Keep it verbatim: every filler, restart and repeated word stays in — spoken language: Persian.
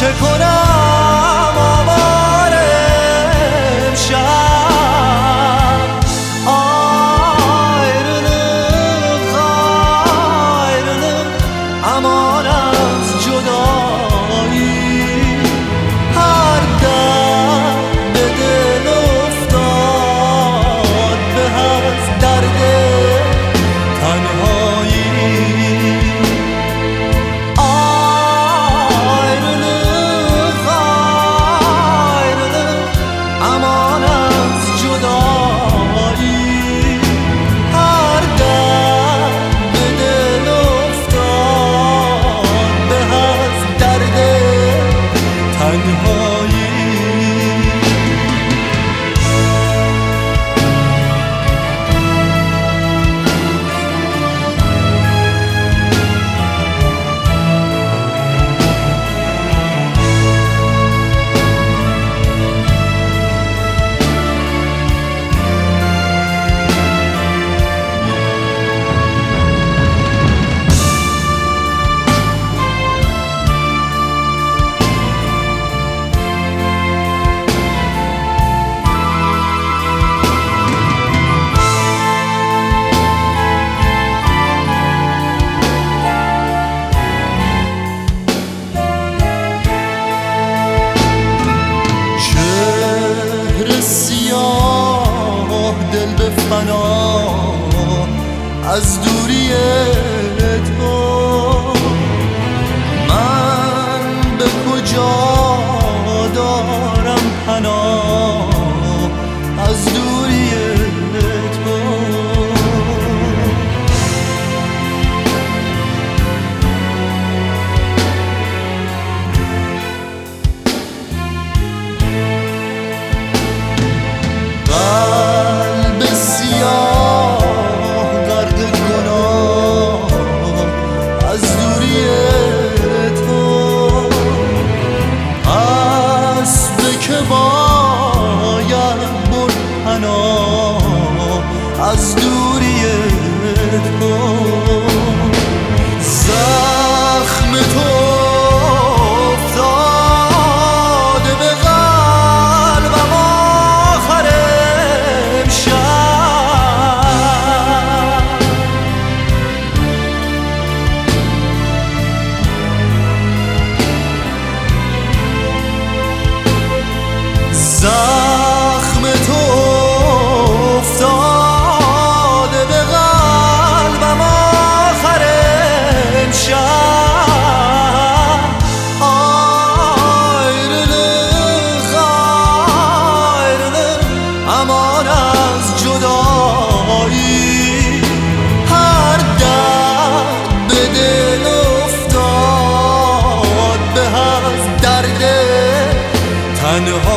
چه کنم آواره امشب ayrılık ayrılık aman az جدایی هر دم به دل افتاد به از درد تنهایی ayrılık ayrılık aman az جدایی هر دم به دل افتاد به از درد تنهایی سیاه دل به فنا از دوری تو من به کجا دارم پناه از دوری تو قلب سیاه غرق گناه از دوری تو اسب که باید برد پناه از دوری تو زخم تو افتاده به قلبم آخر زخم تو افتاده به قلبم آخر امشب ayrılık ayrılık aman az جدایی هر درد به دل افتاد به از درد تنها